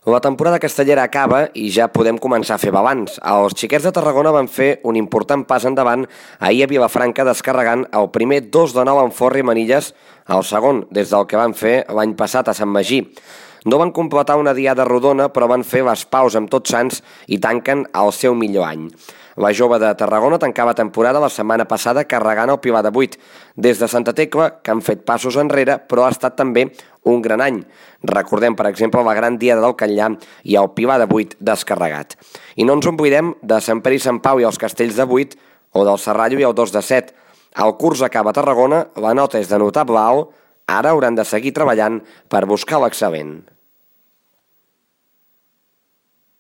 La temporada castellera acaba i ja podem començar a fer balanç. Els xiquets de Tarragona van fer un important pas endavant ahir a Vilafranca descarregant el primer 2-9 en Forri Manilles, el segon des del que van fer l'any passat a Sant Magí. No van completar una diada rodona, però van fer les paus amb Tots Sants i tanquen el seu millor any. La jove de Tarragona tancava temporada la setmana passada carregant el Pilar de 8. Des de Santa Tecla, que han fet passos enrere, però ha estat també un gran any. Recordem, per exemple, la gran diada del Catllar i el Pilar de 8 descarregat. I no ens oblidem de Sant Pere i Sant Pau i els Castells de 8 o del Serrallo i el 2 de 7. El curs acaba a Tarragona, la nota és de notable alt, ara hauran de seguir treballant per buscar l'excel·lent.